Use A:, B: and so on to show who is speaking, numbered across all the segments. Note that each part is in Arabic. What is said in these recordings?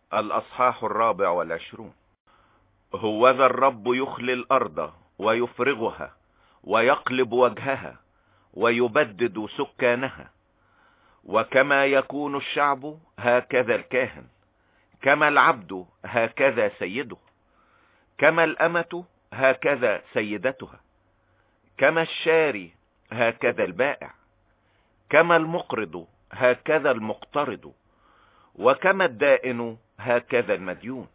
A: الأصحاح 24. هوذا الرب يخلي الأرض ويفرغها ويقلب وجهها ويبدد سكانها، وكما يكون الشعب هكذا الكاهن، كما العبد هكذا سيده، كما الأمة هكذا سيدتها، كما الشاري هكذا البائع، كما المقرض هكذا المقترض، وكما الدائن هكذا المديون.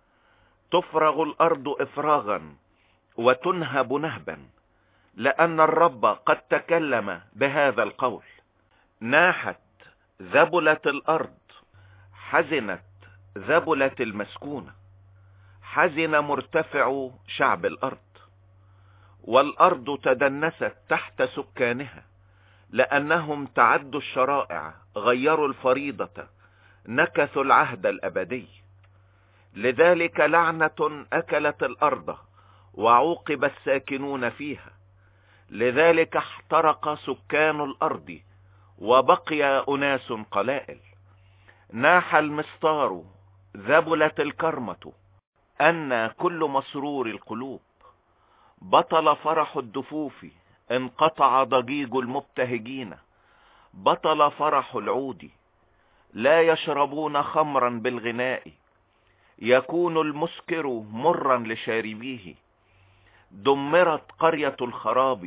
A: تفرغ الأرض إفراغا وتنهب نهبا، لأن الرب قد تكلم بهذا القول. ناحت ذبلت الأرض، حزنت ذبلت المسكونة، حزن مرتفع شعب الأرض. والأرض تدنست تحت سكانها، لأنهم تعدوا الشرائع، غيروا الفريضة، نكثوا العهد الأبدي. لذلك لعنة أكلت الأرض، وعوقب الساكنون فيها. لذلك احترق سكان الأرض، وبقي أناس قلائل. ناح المستار، ذبلت الكرمة، أن كل مسرور القلوب. بطل فرح الدفوف، انقطع ضجيج المبتهجين. بطل فرح العود، لا يشربون خمرا بالغناء. يكون المسكر مرا لشاربيه. دمرت قرية الخراب،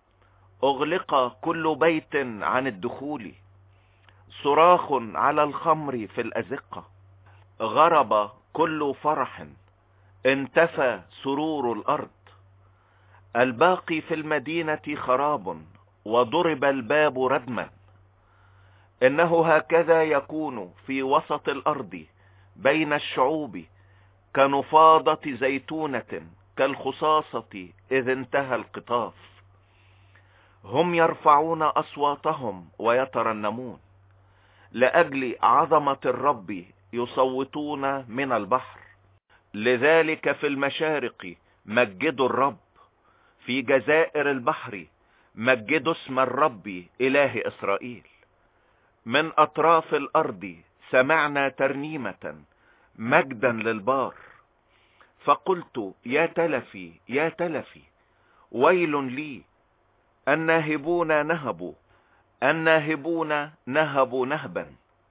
A: اغلق كل بيت عن الدخول. صراخ على الخمر في الأزقة، غرب كل فرح، انتفى سرور الأرض. الباقي في المدينة خراب، وضرب الباب ردما. إنه هكذا يكون في وسط الأرض بين الشعوب، كنفاضة زيتونة، كالخصاصة إذ انتهى القطاف. هم يرفعون أصواتهم ويترنمون، لأجل عظمة الرب يصوتون من البحر. لذلك في المشارق مجدوا الرب، في جزائر البحر مجدوا اسم الرب إله إسرائيل. من أطراف الأرض سمعنا ترنيمة، مجدا للبار. فقلت يا تلفي يا تلفي، ويل لي، الناهبون نهبوا، الناهبون نهبوا نهبا.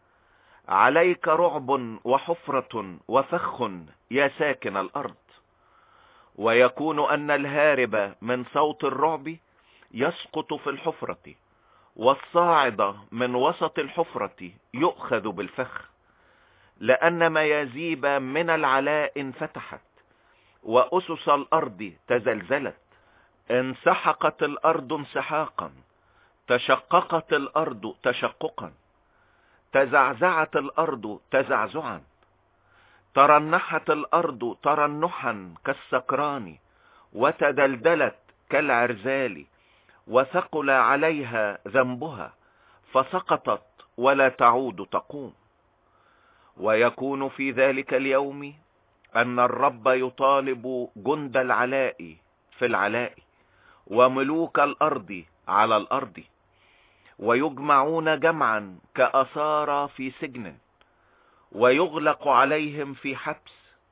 A: عليك رعب وحفرة وفخ يا ساكن الأرض. ويكون أن الهارب من صوت الرعب يسقط في الحفرة، والصاعد من وسط الحفرة يؤخذ بالفخ. لأن ميازيب من العلاء انفتحت، وأسس الأرض تزلزلت. انسحقت الأرض انسحاقا، تشققت الأرض تشققا، تزعزعت الأرض تزعزعا. ترنحت الأرض ترنحا كالسكران، وتدلدلت كالعرزال. وثقل عليها ذنبها، فسقطت ولا تعود تقوم. ويكون في ذلك اليوم أن الرب يطالب جند العلاء في العلاء، وملوك الأرض على الأرض. ويجمعون جمعا كأسارى في سجن، ويغلق عليهم في حبس.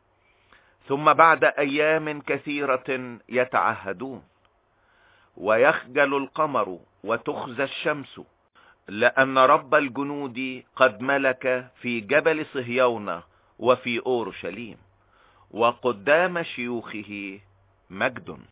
A: ثم بعد أيام كثيرة يتعهدون. ويخجل القمر وتخزى الشمس، لأن رب الجنود قد ملك في جبل صهيون وفي أورشليم، وقدام شيوخه مجد.